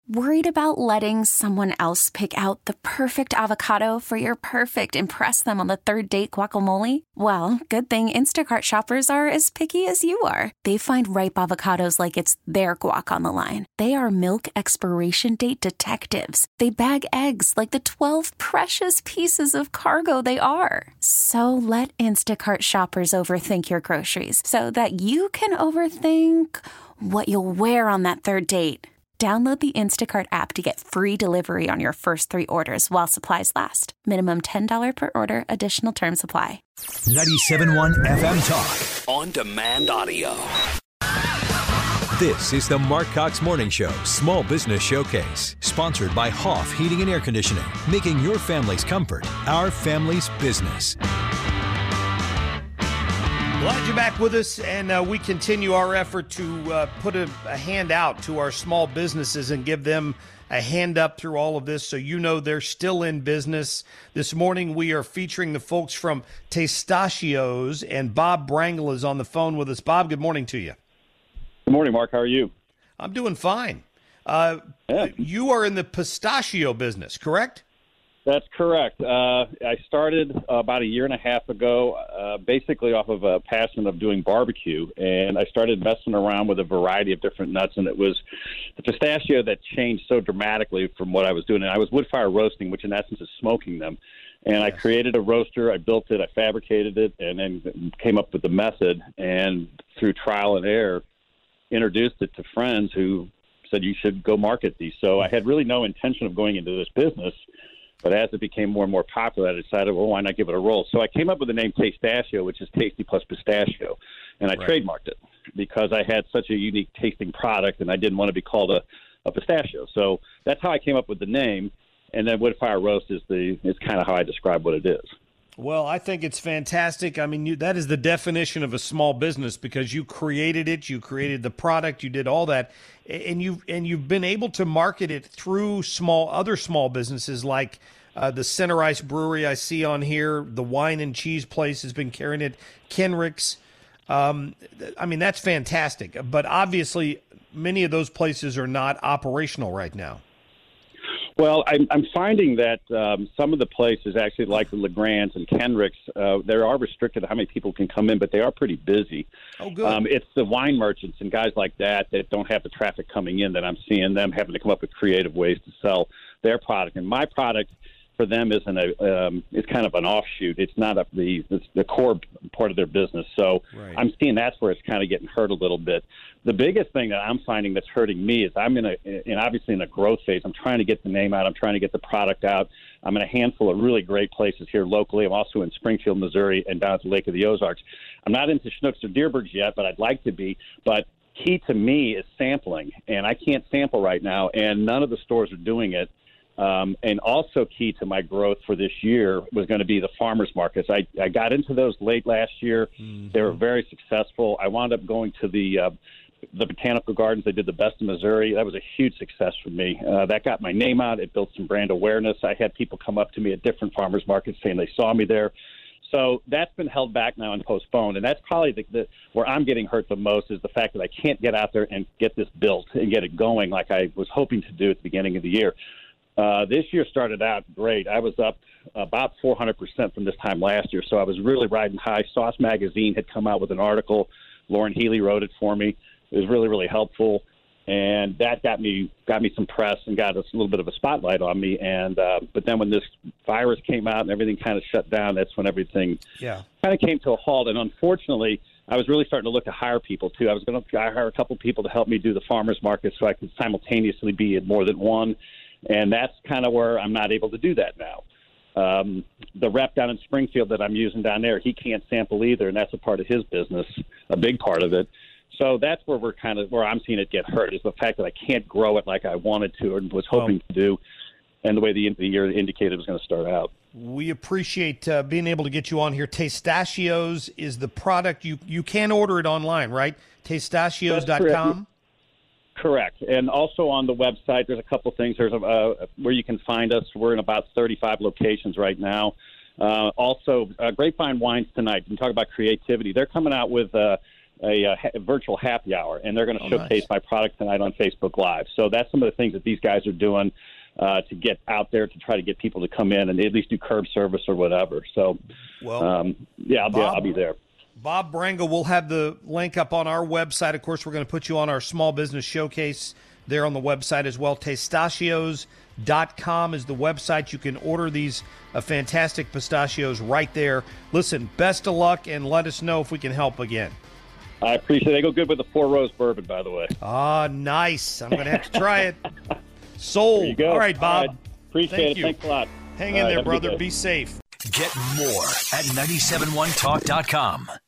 Worried about letting someone else pick out the perfect avocado for your perfect impress them on the third date guacamole? Well, good thing Instacart shoppers are as picky as you are. They find ripe avocados like it's their guac on the line. They are milk expiration date detectives. They bag eggs like the 12 precious pieces of cargo they are. So let Instacart shoppers overthink your groceries so that you can overthink what you'll wear on that third date. Download the Instacart app to get free delivery on your first 3 orders while supplies last. Minimum $10 per order. Additional terms apply. 97.1 FM Talk. On demand audio. This is the Mark Cox Morning Show Small Business Showcase. Sponsored by Hoff Heating and Air Conditioning. Making your family's comfort our family's business. Glad you're back with us, and we continue our effort to put a hand out to our small businesses and give them a hand up through all of this so you know they're still in business. This morning we are featuring the folks from Tasteachios, and Bob Brangle is on the phone with us. Bob, good morning to you. Good morning, Mark. How are you? I'm doing fine. You are in the pistachio business, correct? That's correct. I started about a year and a half ago, basically off of a passion of doing barbecue, and I started messing around with a variety of different nuts, and it was the pistachio that changed so dramatically from what I was doing. And I was wood fire roasting, which in essence is smoking them. And I created a roaster, I built it, I fabricated it, and then came up with the method, and through trial and error, introduced it to friends who said you should go market these. So I had really no intention of going into this business. But as it became more and more popular, I decided, well, why not give it a roll? So I came up with the name Tasteachio, which is tasty plus pistachio, and I trademarked it because I had such a unique tasting product, and I didn't want to be called a pistachio. So that's how I came up with the name, and then wood fire roast is kind of how I describe what it is. Well, I think it's fantastic. I mean, that is the definition of a small business because you created it, you created the product, you did all that, and you've been able to market it through other small businesses like the Center Ice Brewery I see on here. The wine and cheese place has been carrying it. Kenrick's. I mean, that's fantastic. But obviously, many of those places are not operational right now. Well, I'm finding that some of the places, actually like the LeGrand's and Kenrick's, they are restricted to how many people can come in, but they are pretty busy. Oh, good. It's the wine merchants and guys like that don't have the traffic coming in that I'm seeing them having to come up with creative ways to sell their product. And my product for them is it's kind of an offshoot. It's not the core part of their business. So I'm seeing that's where it's kind of getting hurt a little bit. The biggest thing that I'm finding that's hurting me is I'm obviously in a growth phase. I'm trying to get the name out. I'm trying to get the product out. I'm in a handful of really great places here locally. I'm also in Springfield, Missouri, and down at the Lake of the Ozarks. I'm not into Schnucks or Dierbergs yet, but I'd like to be. But key to me is sampling, and I can't sample right now, and none of the stores are doing it. And also key to my growth for this year was going to be the farmers markets. I got into those late last year. Mm-hmm. They were very successful. I wound up going to the botanical gardens. They did the best in Missouri. That was a huge success for me. That got my name out. It built some brand awareness. I had people come up to me at different farmers markets saying they saw me there. So that's been held back now and postponed. And that's probably where I'm getting hurt the most is the fact that I can't get out there and get this built and get it going like I was hoping to do at the beginning of the year. This year started out great. I was up about 400% from this time last year, so I was really riding high. Sauce Magazine had come out with an article. Lauren Healy wrote it for me. It was really, really helpful, and that got me some press and got us a little bit of a spotlight on me. And but then when this virus came out and everything kind of shut down, that's when everything kind of came to a halt. And unfortunately, I was really starting to look to hire people too. I was going to hire a couple people to help me do the farmers market so I could simultaneously be at more than one. And that's kind of where I'm not able to do that now. The rep down in Springfield that I'm using down there, he can't sample either, and that's a part of his business, a big part of it. So that's where where I'm seeing it get hurt is the fact that I can't grow it like I wanted to and was hoping to do, and the way the year indicated was going to start out. We appreciate being able to get you on here. Tasteachios is the product. You can order it online, right? Tasteachios.com? Correct. And also on the website, there's a couple things. There's where you can find us. We're in about 35 locations right now. Also, Grapevine Wines tonight. We can talk about creativity. They're coming out with a virtual happy hour, and they're going to showcase my product tonight on Facebook Live. So that's some of the things that these guys are doing to get out there to try to get people to come in and at least do curb service or whatever. So, I'll be there. Bob Brangle, we'll have the link up on our website. Of course, we're going to put you on our Small Business Showcase there on the website as well. Tastachios.com is the website. You can order these fantastic pistachios right there. Listen, best of luck, and let us know if we can help again. I appreciate it. They go good with the Four Rose Bourbon, by the way. Ah, nice. I'm going to have to try it. Sold. There you go. All right, Bob. All right. Appreciate it. Thanks a lot. Hang in there, brother. Be safe. Get more at 971talk.com.